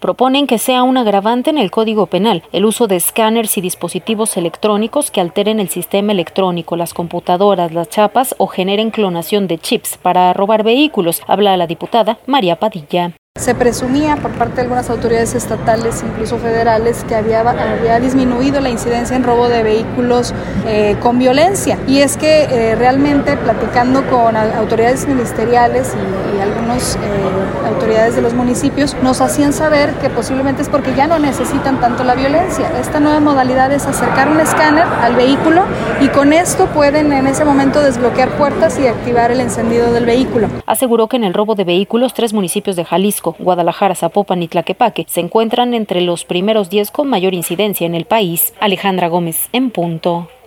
Proponen que sea un agravante en el Código Penal el uso de escáneres y dispositivos electrónicos que alteren el sistema electrónico, las computadoras, las chapas o generen clonación de chips para robar vehículos. Habla la diputada María Padilla. Se presumía por parte de algunas autoridades estatales, incluso federales, que había disminuido la incidencia en robo de vehículos con violencia. Y es que realmente platicando con autoridades ministeriales y algunas autoridades de los municipios, nos hacían saber que posiblemente es porque ya no necesitan tanto la violencia. Esta nueva modalidad es acercar un escáner al vehículo y con esto pueden en ese momento desbloquear puertas y activar el encendido del vehículo. Aseguró que en el robo de vehículos 3 municipios de Jalisco, Guadalajara, Zapopan y Tlaquepaque se encuentran entre los primeros 10 con mayor incidencia en el país. Alejandra Gómez, en punto.